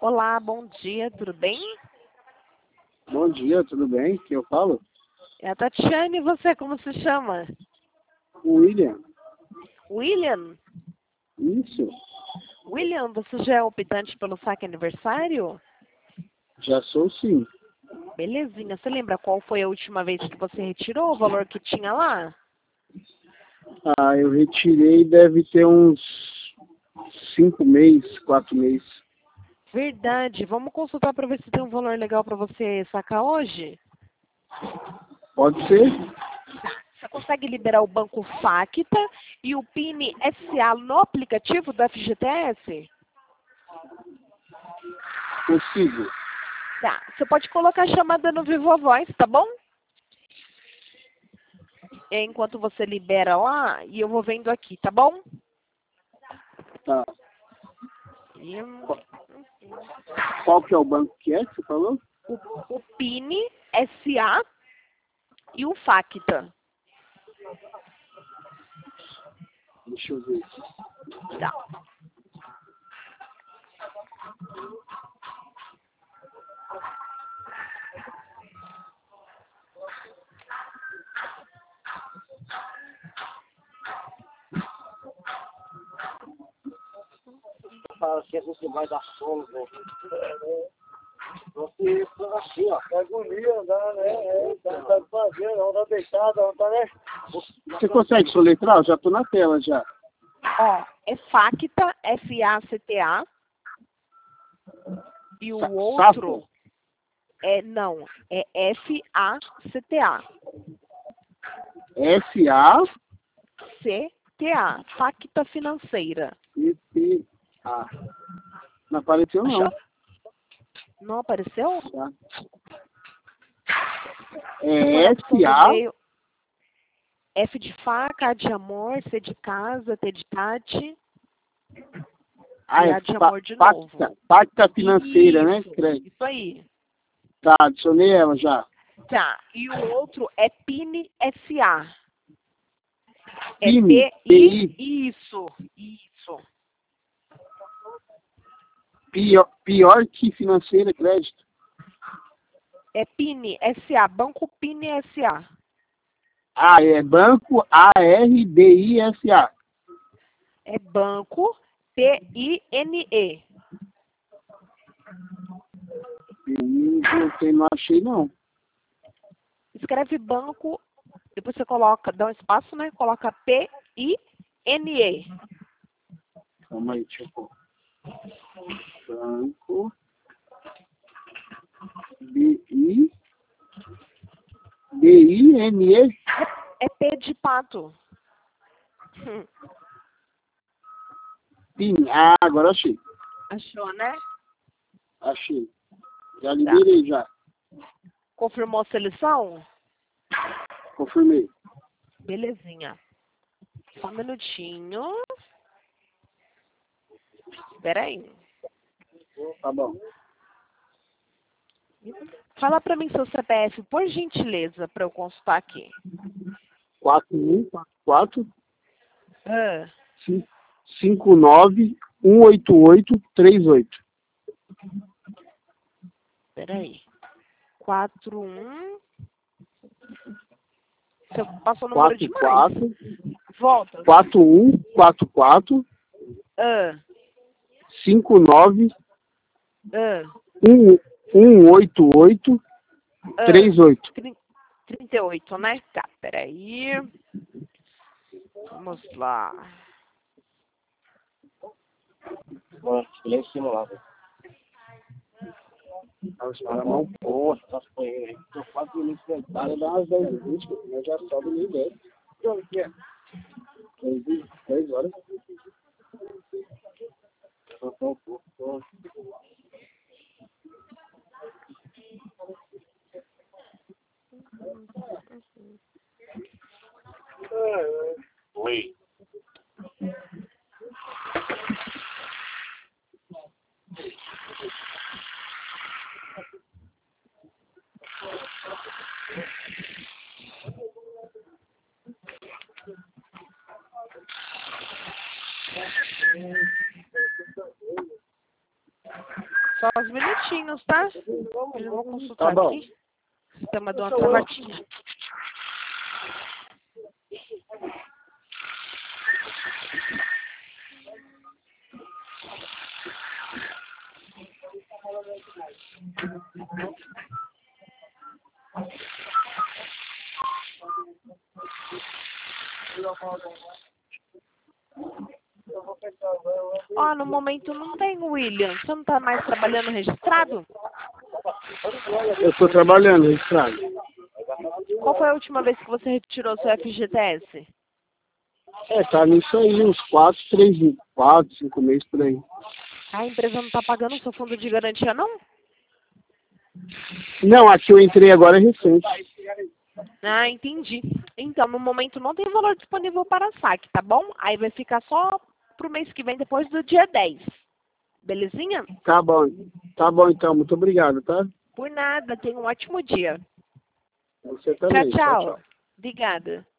Olá, bom dia, tudo bem? Bom dia, tudo bem? Quem eu falo? É a Tatiane, e você, como se chama? William. William? Isso, William, você já é optante pelo saque aniversário? já sou sim. Belezinha, você lembra qual foi a última vez que você retirou o valor que tinha lá? Ah, eu retirei, deve ter uns 5 meses, 4 meses. Verdade, vamos consultar para ver se tem um valor legal para você sacar hoje? Pode ser? Você consegue liberar o Banco Facta e o PIN SA no aplicativo do FGTS? Consigo. Tá, você pode colocar a chamada no Vivo Voz, tá bom? Enquanto você libera lá, e eu vou vendo aqui, tá bom? Tá. E, Qual que é o banco que é que você falou? o PIN SA e o Facta. Deixa eu ver. Tá. Fala que a gente vai dar sono, velho. Você assim, ó, é agonia, dá, né? Tá fazendo, não tá deitado, não tá, né? Você consegue soletrar? Eu já tô na tela já. Ó, é Facta, FACTA. E o outro não, é FACTA. S-A-C-T-A. CTA, Facta Financeira. Não apareceu não. Achou? Não apareceu? Tá. Quando É a opção do S-A. meio, F de faca, A de amor, C de casa, T de Tati. Ah, E é A de amor de novo. Pacta financeira, né? Isso aí. Tá, adicionei ela já. Tá, e o outro é PIN SA. É PIN, PI. Isso. Pior que financeira, crédito. É PIN SA, Banco PIN SA. Ah, é Banco ARBISA. É Banco PINE. Não achei não. Escreve banco, depois você coloca, dá um espaço, né? Coloca PINE. Calma aí, deixa eu pôr. Banco BINE. É P de pato. PIN. Ah, agora achei. Achou, né? Achei. Já liberei já. Confirmou a seleção? Confirmei. Belezinha. Só um minutinho. Espera aí. Tá bom. Fala pra mim seu CPF, por gentileza, pra eu consultar aqui. 4144 Ah, 59 188 38. espera aí. 41. Você passou o número demais. 44 Volta. 4144 Ah, 59 ah, 188 38. 38, né? Tá, peraí. Vamos lá. Mano, lá em cima lá, velho. Os caras mão boa, essas coisas aí. Tô 4 minutos deitado, dá umas 10 20, eu já sobe nem 10. Que hora que é? 10 horas. Eu tô um pouco. Oi. Só uns minutinhos, tá? Eu vou consultar Tá bom. aqui. O sistema deu uma travadinha. Ó, no momento não tem, William. Você não tá mais trabalhando registrado? Eu estou trabalhando, registrado. Qual foi a última vez que você retirou seu FGTS? Tá nisso aí, uns 4, 5 meses por aí. A empresa não tá pagando o seu fundo de garantia, não? Não, aqui eu entrei agora é recente. Ah, entendi. Então, no momento não tem valor disponível para saque, tá bom? Aí vai ficar só pro mês que vem, depois do dia 10. Belezinha? Tá bom então, muito obrigado, tá? Por nada, tenha um ótimo dia. Você Tchau, também. tchau. Obrigada.